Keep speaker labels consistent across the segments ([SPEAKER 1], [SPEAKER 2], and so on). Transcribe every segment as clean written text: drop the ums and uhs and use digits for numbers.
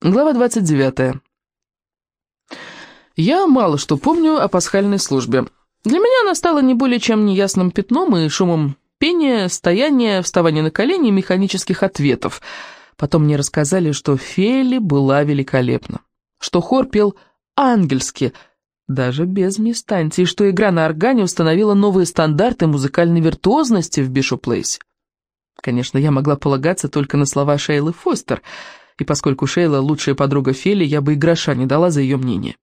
[SPEAKER 1] Глава 29. Я мало что помню о пасхальной службе. Для меня она стала не более чем неясным пятном и шумом пения, стояния, вставания на колени и механических ответов. Потом мне рассказали, что Фелли была великолепна, что хор пел ангельски, даже без мисс Танти, и что игра на органе установила новые стандарты музыкальной виртуозности в Бишоп-Плейсе. Конечно, я могла полагаться только на слова Шейлы Фостер, и поскольку Шейла лучшая подруга Фелли, я бы и гроша не дала за ее мнение.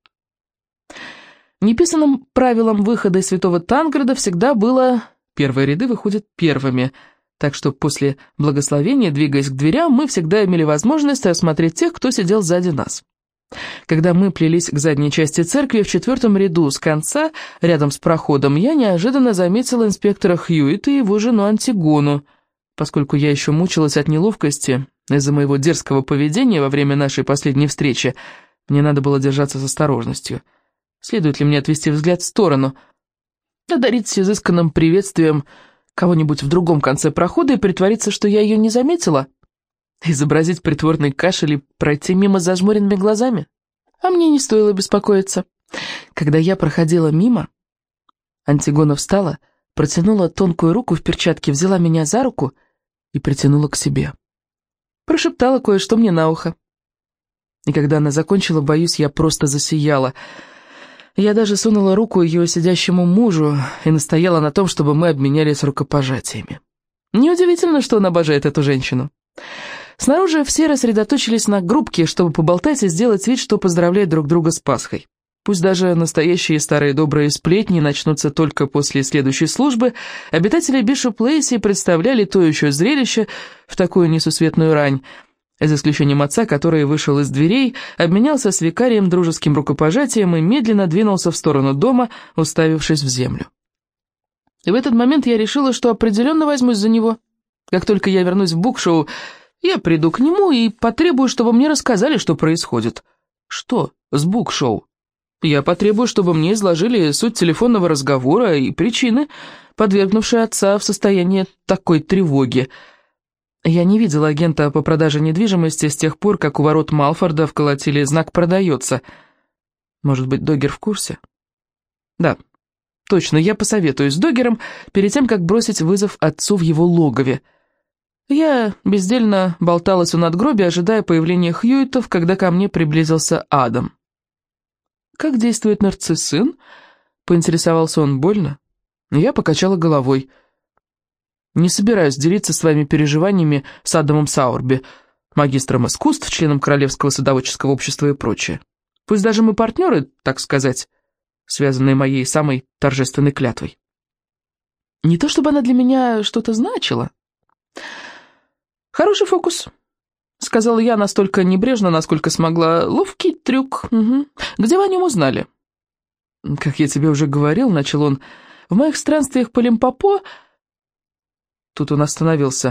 [SPEAKER 1] Неписанным правилом выхода из Святого Танграда всегда было «первые ряды выходят первыми», так что после благословения, двигаясь к дверям, мы всегда имели возможность осмотреть тех, кто сидел сзади нас. Когда мы плелись к задней части церкви, в 4-м ряду с конца, рядом с проходом, я неожиданно заметила инспектора Хьюита и его жену Антигону. Поскольку я еще мучилась от неловкости из-за моего дерзкого поведения во время нашей последней встречи, мне надо было держаться с осторожностью. Следует ли мне отвести взгляд в сторону, одарить изысканным приветствием кого-нибудь в другом конце прохода и притвориться, что я ее не заметила? Изобразить притворный кашель и пройти мимо зажмуренными глазами? А мне не стоило беспокоиться. Когда я проходила мимо, Антигона встала, протянула тонкую руку в перчатке, взяла меня за руку и притянула к себе. Прошептала кое-что мне на ухо. И когда она закончила, боюсь, я просто засияла. Я даже сунула руку ее сидящему мужу и настояла на том, чтобы мы обменялись рукопожатиями. Неудивительно, что он обожает эту женщину. Снаружи все рассредоточились на группке, чтобы поболтать и сделать вид, что поздравляют друг друга с Пасхой. Пусть даже настоящие старые добрые сплетни начнутся только после следующей службы, обитатели Бишоп-Плейси представляли то еще зрелище в такую несусветную рань, за исключением отца, который вышел из дверей, обменялся с викарием дружеским рукопожатием и медленно двинулся в сторону дома, уставившись в землю. И в этот момент я решила, что определенно возьмусь за него. Как только я вернусь в букшоу, я приду к нему и потребую, чтобы мне рассказали, что происходит. Что с букшоу? Я потребую, чтобы мне изложили суть телефонного разговора и причины, подвергнувшие отца в состояние такой тревоги. Я не видела агента по продаже недвижимости с тех пор, как у ворот Малфорда вколотили знак «Продается». Может быть, Доггер в курсе? Да, точно, я посоветуюсь с Доггером перед тем, как бросить вызов отцу в его логове. Я бездельно болталась у надгробия, ожидая появления Хьюитов, когда ко мне приблизился Адам. «Как действует нарциссин?» — поинтересовался он. «Больно?» Я покачала головой. «Не собираюсь делиться своими переживаниями с Адамом Саурби, магистром искусств, членом Королевского садоводческого общества и прочее. Пусть даже мы партнеры, так сказать, связанные моей самой торжественной клятвой. Не то чтобы она для меня что-то значила». «Хороший фокус», — сказала я настолько небрежно, насколько смогла. «Ловкий трюк. Угу. Где вы о нем узнали?» «Как я тебе уже говорил», — начал он, — «в моих странствиях по Лимпопо...» Тут он остановился.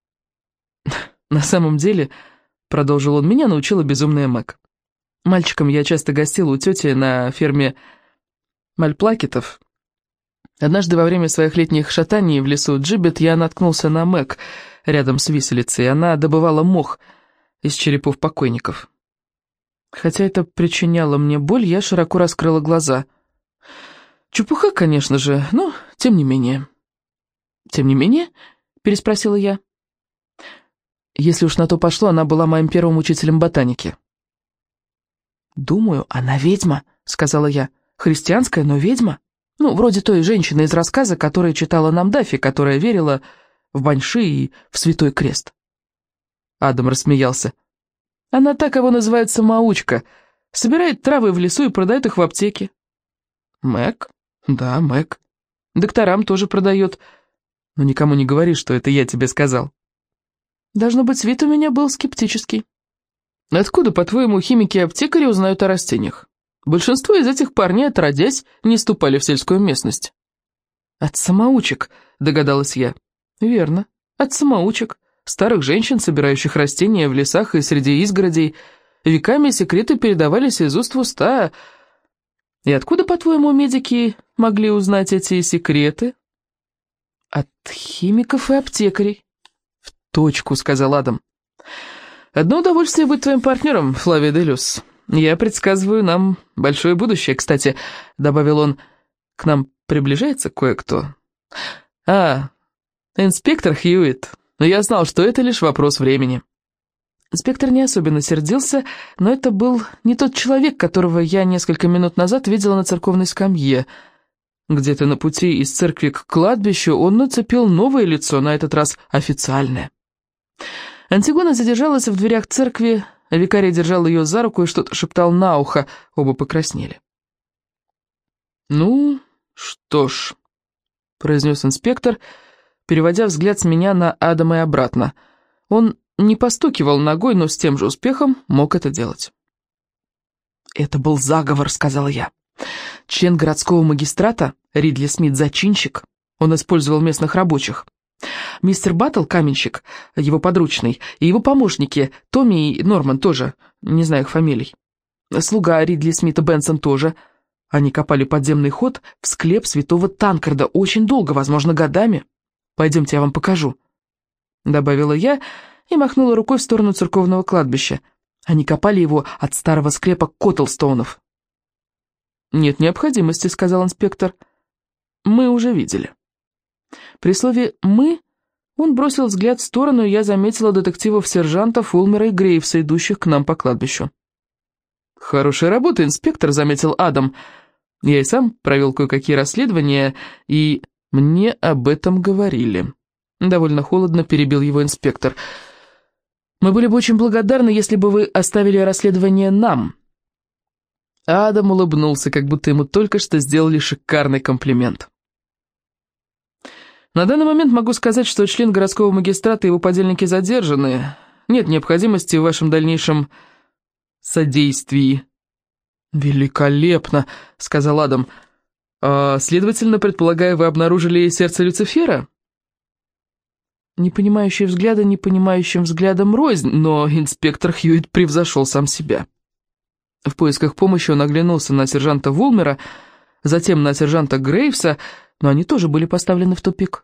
[SPEAKER 1] «На самом деле», — продолжил он, — «меня научила безумная Мэг. Мальчиком я часто гостила у тети на ферме Мальплакетов. Однажды во время своих летних шатаний в лесу Джибет я наткнулся на Мэг рядом с виселицей. Она добывала мох из черепов покойников. Хотя это причиняло мне боль, я широко раскрыла глаза. Чепуха, конечно же, но тем не менее». «Тем не менее?» — переспросила я. «Если уж на то пошло, она была моим первым учителем ботаники». «Думаю, она ведьма», — сказала я. «Христианская, но ведьма. Ну, вроде той женщины из рассказа, которая читала нам Даффи, которая верила в Банши и в Святой Крест». Адам рассмеялся. «Она так его называет самоучка. Собирает травы в лесу и продает их в аптеке». «Мэг?» «Да, Мэг. Докторам тоже продает. Но никому не говори, что это я тебе сказал». Должно быть, вид у меня был скептический. «Откуда, по-твоему, химики и аптекари узнают о растениях? Большинство из этих парней, отродясь, не ступали в сельскую местность». «От самоучек», — догадалась я. «Верно, от самоучек, старых женщин, собирающих растения в лесах и среди изгородей. Веками секреты передавались из уст в уста. И откуда, по-твоему, медики могли узнать эти секреты?» «От химиков и аптекарей». «В точку», — сказал Адам. «Одно удовольствие быть твоим партнером, Флавия де Люс. Я предсказываю нам большое будущее. Кстати, — добавил он, — к нам приближается кое-кто. Инспектор Хьюитт. Но я знал, что это лишь вопрос времени». Инспектор не особенно сердился, но это был не тот человек, которого я несколько минут назад видела на церковной скамье. Где-то на пути из церкви к кладбищу он нацепил новое лицо, на этот раз официальное. Антигона задержалась в дверях церкви, викарий держал ее за руку и что-то шептал на ухо, оба покраснели. «Ну, что ж», — произнес инспектор, переводя взгляд с меня на Адама и обратно. Он не постукивал ногой, но с тем же успехом мог это делать. «Это был заговор», — сказала я. «Член городского магистрата, Ридли Смит, зачинщик, он использовал местных рабочих. Мистер Баттл, каменщик, его подручный, и его помощники, Томми и Норман тоже, не знаю их фамилий. Слуга Ридли Смита Бенсон тоже. Они копали подземный ход в склеп святого Танкреда очень долго, возможно, годами. Пойдемте, я вам покажу», — добавила я и махнула рукой в сторону церковного кладбища. Они копали его от старого склепа Коттлстоунов. «Нет необходимости», — сказал инспектор. «Мы уже видели». При слове «мы» он бросил взгляд в сторону, и я заметила детективов-сержанта Фулмера и Грейвса, идущих к нам по кладбищу. «Хорошая работа, инспектор», — заметил Адам. «Я и сам провел кое-какие расследования, и мне об этом говорили». Довольно холодно перебил его инспектор. «Мы были бы очень благодарны, если бы вы оставили расследование нам». Адам улыбнулся, как будто ему только что сделали шикарный комплимент. «На данный момент могу сказать, что член городского магистрата и его подельники задержаны. Нет необходимости в вашем дальнейшем содействии». «Великолепно», — сказал Адам. «Следовательно, предполагаю, вы обнаружили сердце Люцифера?» Непонимающие взгляды непонимающим взглядом рознь, но инспектор Хьюитт превзошел сам себя. В поисках помощи он оглянулся на сержанта Вулмера, затем на сержанта Грейвса, но они тоже были поставлены в тупик.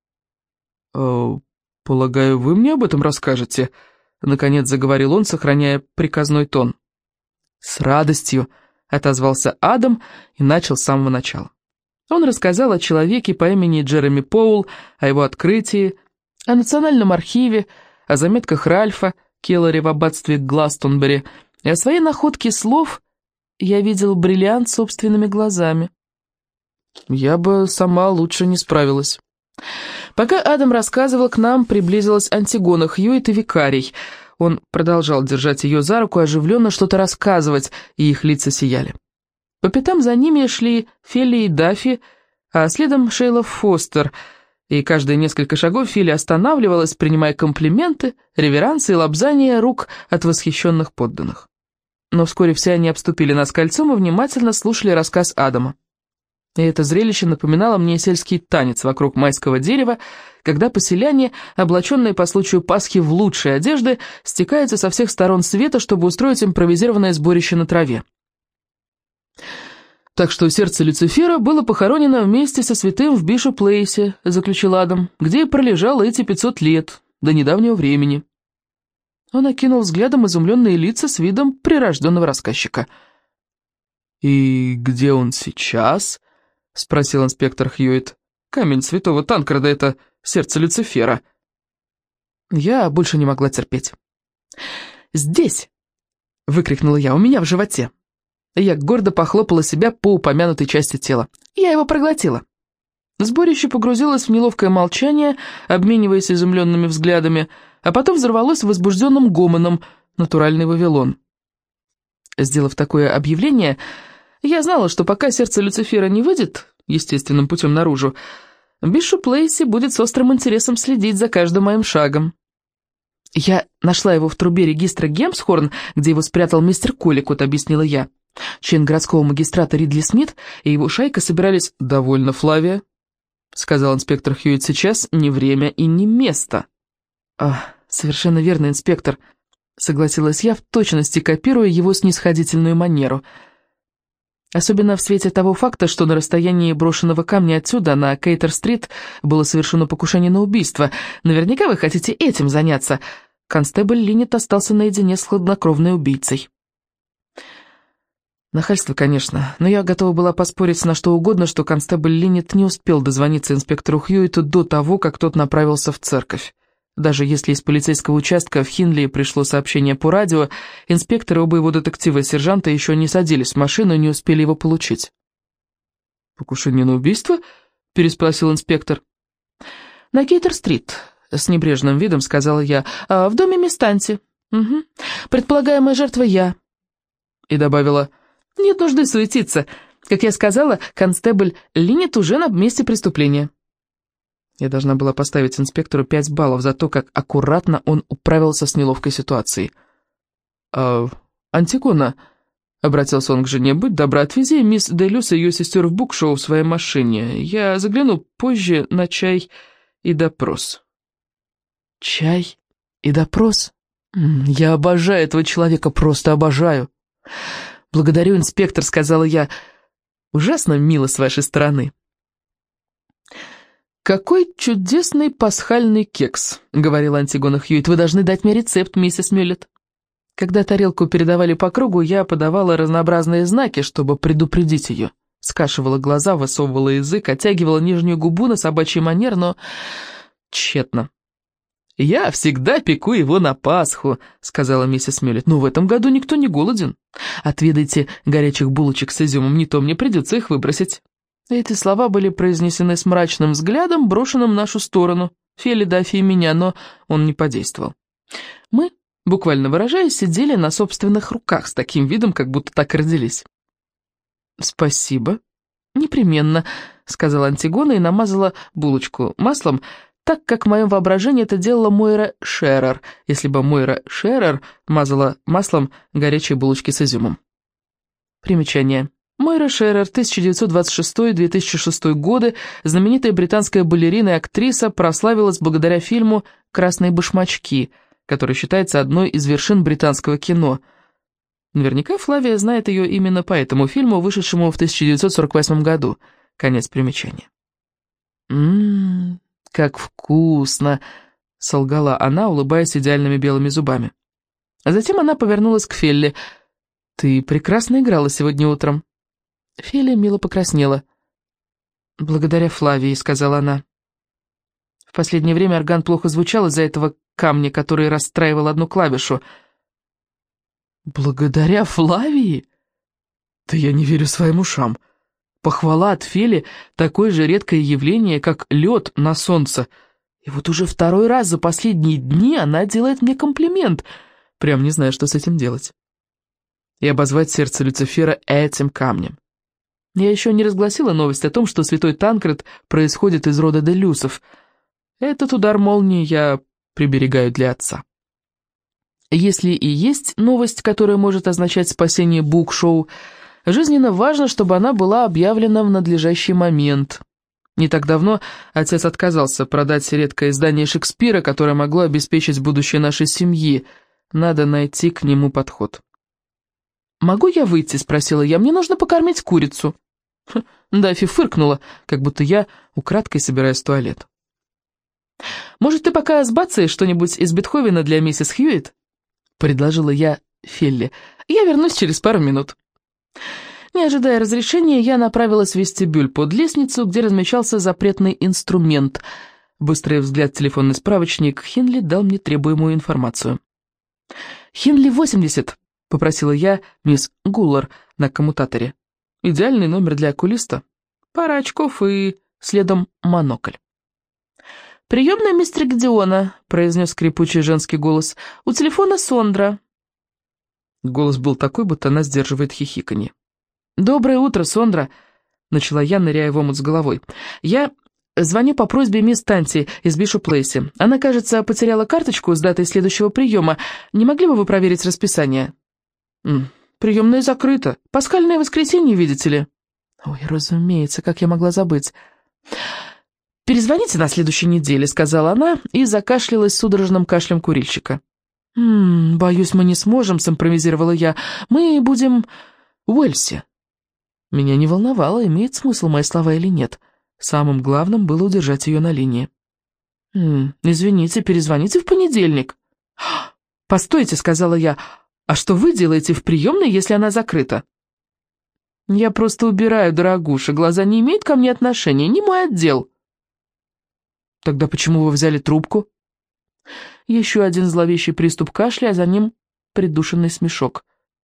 [SPEAKER 1] «Полагаю, вы мне об этом расскажете?» — наконец заговорил он, сохраняя приказной тон. «С радостью», — отозвался Адам и начал с самого начала. Он рассказал о человеке по имени Джереми Поул, о его открытии, о Национальном архиве, о заметках Ральфа Келлери в аббатстве Гластонбери и о своей находке слов «Я видел бриллиант собственными глазами». Я бы сама лучше не справилась. Пока Адам рассказывал, к нам приблизилась Антигона Хьюитт и викарий. Он продолжал держать ее за руку, оживленно что-то рассказывать, и их лица сияли. По пятам за ними шли Фелли и Даффи, а следом Шейла Фостер, и каждые несколько шагов Фелли останавливалась, принимая комплименты, реверансы и лобзания рук от восхищенных подданных. Но вскоре все они обступили нас кольцом и внимательно слушали рассказ Адама. И это зрелище напоминало мне сельский танец вокруг майского дерева, когда поселяне, облаченные по случаю Пасхи в лучшие одежды, стекаются со всех сторон света, чтобы устроить импровизированное сборище на траве. «Так что сердце Люцифера было похоронено вместе со святым в Бишоп-Плейсе», — заключил Адам, «где и пролежало эти 500 лет, до недавнего времени». Он окинул взглядом изумленные лица с видом прирожденного рассказчика. «И где он сейчас?» — спросил инспектор Хьюитт. «Камень святого Танкреда — это сердце Люцифера». Я больше не могла терпеть. «Здесь!» — выкрикнула я, — «у меня в животе». Я гордо похлопала себя по упомянутой части тела. Я его проглотила. Сборище погрузилось в неловкое молчание, обмениваясь изумленными взглядами, а потом взорвалось возбужденным гомоном, натуральный Вавилон. Сделав такое объявление, я знала, что пока сердце Люцифера не выйдет естественным путем наружу, Бишоп-Плейси будет с острым интересом следить за каждым моим шагом. «Я нашла его в трубе регистра Гемсхорн, где его спрятал мистер Колликот», — объяснила я. Член городского магистрата Ридли Смит и его шайка собирались... «Довольно, Флавия», — сказал инспектор Хьюитт, — «сейчас не время и не место». «Совершенно верно, инспектор», — согласилась я, в точности копируя его снисходительную манеру. Особенно в свете того факта, что на расстоянии брошенного камня отсюда, на Кейтер-стрит, было совершено покушение на убийство. Наверняка вы хотите этим заняться. констебль Линнет остался наедине с хладнокровной убийцей. Нахальство, конечно, но я готова была поспорить на что угодно, что констебль Линнет не успел дозвониться инспектору Хьюиту до того, как тот направился в церковь. Даже если из полицейского участка в Хинли пришло сообщение по радио, инспекторы, оба его детектива и сержанта еще не садились в машину и не успели его получить. «Покушение на убийство?» — переспросил инспектор. «На Кейтер-стрит», — с небрежным видом сказала я, — «в доме мисс Танти. Угу. Предполагаемая жертва я». И добавила: «Нет нужды суетиться. Как я сказала, констебль Линнет уже на месте преступления». Я должна была поставить инспектору 5 баллов за то, как аккуратно он управился с неловкой ситуацией. «Антигона», — обратился он к жене, — «будь добра, отвези мисс Делюс и ее сестер в букшоу в своей машине. Я загляну позже на чай и допрос». «Чай и допрос? Я обожаю этого человека, просто обожаю». «Благодарю, инспектор», — сказала я. «Ужасно мило с вашей стороны». «Какой чудесный пасхальный кекс», — говорила Антигона Хьюит. «Вы должны дать мне рецепт, миссис Мюллет». Когда тарелку передавали по кругу, я подавала разнообразные знаки, чтобы предупредить ее. Скашивала глаза, высовывала язык, оттягивала нижнюю губу на собачий манер, но тщетно. «Я всегда пеку его на Пасху», — сказала миссис Мюллет. «Но в этом году никто не голоден. Отведайте горячих булочек с изюмом, не то мне придется их выбросить». Эти слова были произнесены с мрачным взглядом, брошенным в нашу сторону, Фелли, Даффи и меня, но он не подействовал. Мы, буквально выражаясь, сидели на собственных руках с таким видом, как будто так и родились. «Спасибо. Непременно», — сказала Антигона и намазала булочку маслом, так как в моем воображении это делала Мойра Шерер, если бы Мойра Шерер мазала маслом горячие булочки с изюмом. Примечание. Мойра Шерер, 1926-2006 годы, знаменитая британская балерина и актриса, прославилась благодаря фильму «Красные башмачки», который считается одной из вершин британского кино. Наверняка Флавия знает ее именно по этому фильму, вышедшему в 1948 году. Конец примечания. Как вкусно!» — солгала она, улыбаясь идеальными белыми зубами. А затем она повернулась к Фелли. «Ты прекрасно играла сегодня утром». Фелли мило покраснела. «Благодаря Флавии», — сказала она. В последнее время орган плохо звучал из-за этого камня, который расстраивал одну клавишу. «Благодаря Флавии? Да я не верю своим ушам. Похвала от Фели — такое же редкое явление, как лед на солнце. И вот уже второй раз за последние дни она делает мне комплимент. Прям не знаю, что с этим делать. И обозвать сердце Люцифера этим камнем. Я еще не разгласила новость о том, что святой Танкред происходит из рода Делюсов. Этот удар молнии я приберегаю для отца. Если и есть новость, которая может означать спасение букшоу, жизненно важно, чтобы она была объявлена в надлежащий момент. Не так давно отец отказался продать редкое издание Шекспира, которое могло обеспечить будущее нашей семьи. Надо найти к нему подход. «Могу я выйти?» — спросила я. «Мне нужно покормить курицу». Даффи фыркнула, как будто я украдкой собираюсь в туалет. «Может, ты пока сбацаешь что-нибудь из Бетховена для миссис Хьюитт?» — предложила я Фелли. «Я вернусь через пару минут». Не ожидая разрешения, я направилась в вестибюль под лестницу, где размещался запретный инструмент. Быстрый взгляд в телефонный справочник Хинли дал мне требуемую информацию. «Хинли 80», — попросила я мисс Гуллар на коммутаторе. Идеальный номер для окулиста. Пара очков и следом монокль. «Приемная мистера Гедеона», — произнес скрипучий женский голос. «У телефона Сондра». Голос был такой, будто она сдерживает хихиканье. «Доброе утро, Сондра», — начала я, ныряя в омут с головой. «Я звоню по просьбе мисс Танти из Бишоп-Плейси. Она, кажется, потеряла карточку с датой следующего приема. Не могли бы вы проверить расписание?» «Приемная закрыта. Пасхальное воскресенье, видите ли». «Ой, разумеется, как я могла забыть». «Перезвоните на следующей неделе», — сказала она и закашлялась судорожным кашлем курильщика. «Боюсь, мы не сможем», — симпровизировала я. «Мы будем в Уэльсе». Меня не волновало, имеет смысл мои слова или нет. Самым главным было удержать ее на линии. «Извините, перезвоните в понедельник». «Постойте», — сказала я, — «а что вы делаете в приемной, если она закрыта?» «Я просто убираю, дорогуша, глаза не имеют ко мне отношения, не мой отдел». «Тогда почему вы взяли трубку?» Еще один зловещий приступ кашля, а за ним придушенный смешок.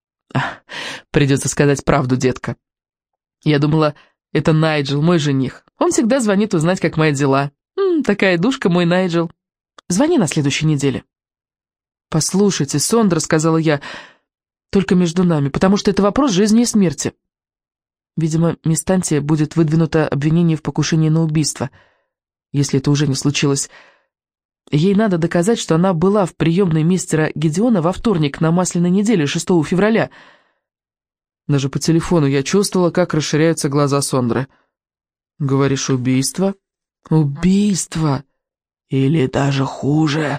[SPEAKER 1] «Придется сказать правду, детка. Я думала, это Найджел, мой жених. Он всегда звонит узнать, как мои дела. Такая душка мой Найджел. Звони на следующей неделе». «Послушайте, Сондра», — сказала я, — «только между нами, потому что это вопрос жизни и смерти». Видимо, мисс Танти будет выдвинуто обвинение в покушении на убийство, если это уже не случилось. Ей надо доказать, что она была в приемной мистера Гидеона во вторник на Масляной неделе, 6 февраля. Даже по телефону я чувствовала, как расширяются глаза Сондры. «Говоришь, убийство?» «Убийство! Или даже хуже!»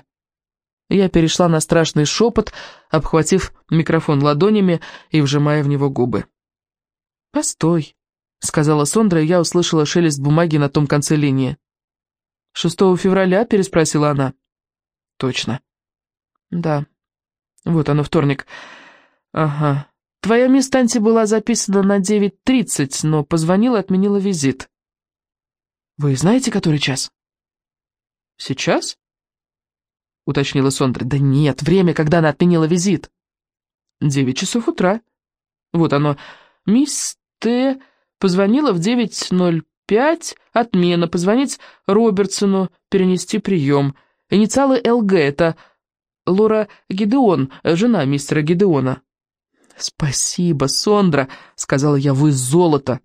[SPEAKER 1] Я перешла на страшный шепот, обхватив микрофон ладонями и вжимая в него губы. «Постой», — сказала Сондра, и я услышала шелест бумаги на том конце линии. «6 февраля?» — переспросила она. «Точно». «Да, вот оно, вторник. Ага. Твоя мисс Танти была записана на 9:30, но позвонила и отменила визит». «Вы знаете, который час?» «Сейчас?» — уточнила Сондра. «Да нет, время, когда она отменила визит». 9 часов утра. Вот оно. Мисс Т. позвонила в 9:05, отмена, позвонить Робертсону, перенести прием. Инициалы ЛГ, это Лора Гидеон, жена мистера Гидеона. «Спасибо, Сондра», — сказала я, — «вы золото».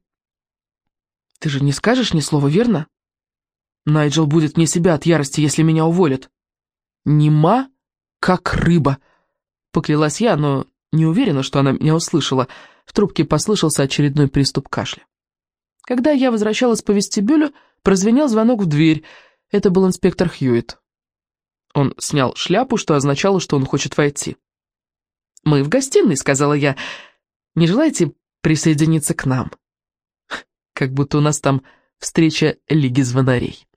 [SPEAKER 1] «Ты же не скажешь ни слова, верно? Найджел будет вне себя от ярости, если меня уволят». «Нема, как рыба», — поклялась я, но не уверена, что она меня услышала. В трубке послышался очередной приступ кашля. Когда я возвращалась по вестибюлю, прозвенел звонок в дверь. Это был инспектор Хьюитт. Он снял шляпу, что означало, что он хочет войти. «Мы в гостиной», — сказала я. «Не желаете присоединиться к нам?» Как будто у нас там встреча Лиги звонарей.